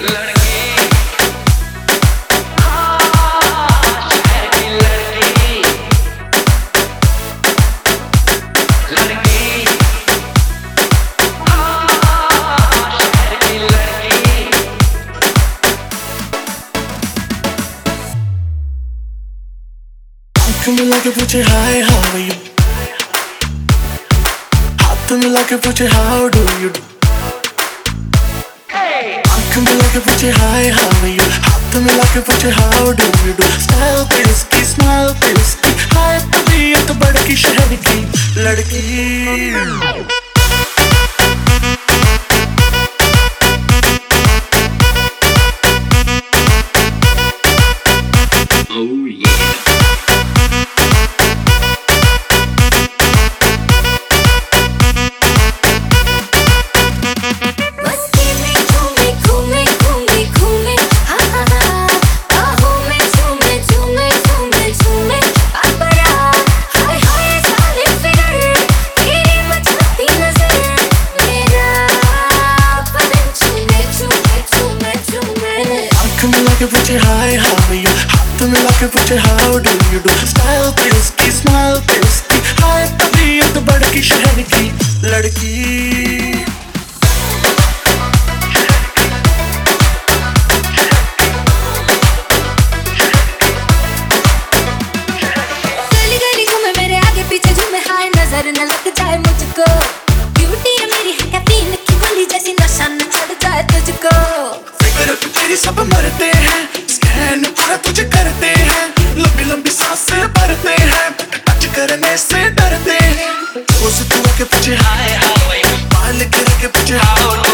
मिला के पूछे हाय हाउ आर यू, हाथ मिला के पूछे हाउ डू यू डू, आंख मिला के पूछे हाय हाउ आर यू, हाथ मिला के पूछे how do you do. Style पे इसकी स्माइल पे इसकी, हाय तबीयत बड़की शहर की लड़की। मिला के पूछे हाय हाउ आर यू, हाथ मिला के पूछे how do you do. Style पे इसकी स्माइल पे इसकी, हाय तबीयत बड़की शहर की लड़की। गली गली घूमे मेरे आगे पीछे झूमे, हाय नजर न लग जाए मुझको। ब्यूटी है मेरी है कैफीन की गोली जैसी, नशा न चढ़ जाए तुझको। तेरी सब मरते हैं, स्कैन पूरा तुझे करते हैं, लंबी लंबी सांसें भरते हैं, टच करने से डरते हैं। उस तू के पूछे हाय हाउ आर यू, बाल गिर के पूछे हाउ